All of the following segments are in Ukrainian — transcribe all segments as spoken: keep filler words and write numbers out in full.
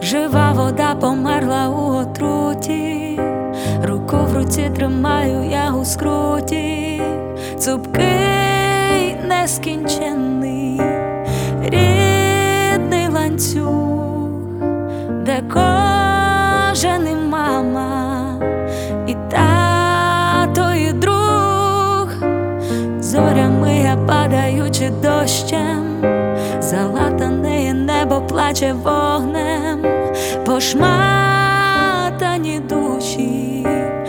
Жива вода померла у отруті, руку в руці тримаю я у скруті, цупкий, нескінченний, рідний ланцюг, де кожен і мама, і тато, і друг. Зорями я падаючи дощем, залатане небо плаче вогнем, пошматані душі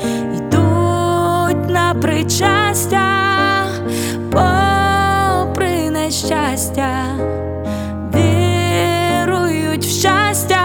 йдуть на причастя, попри нещастя, вірують в щастя.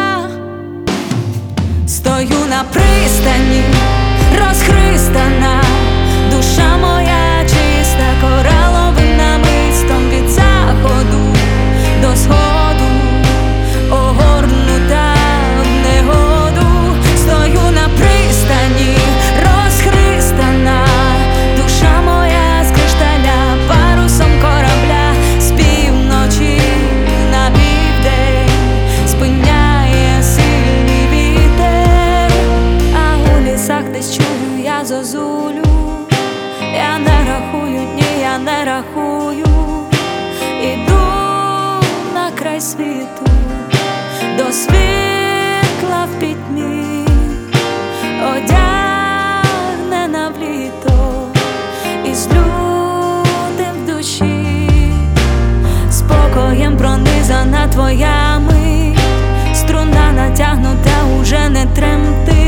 Стою на пристані, розхристана, душа моя чиста, кораловим намистом від заходу до сходу, огорнута в негоду. Стою на пристані, розхристана, душа моя з кришталя, парусом корабля, з півночі на південь спиняє сильний вітер, а у лісах десь чую я зозулю. Я не рахую дні, я не рахую, іду на край світу, до світла в пітьмі, одягнена в літо, із лютим в душі, спокоєм пронизана твоя мить, струна натягнута уже не тремтить.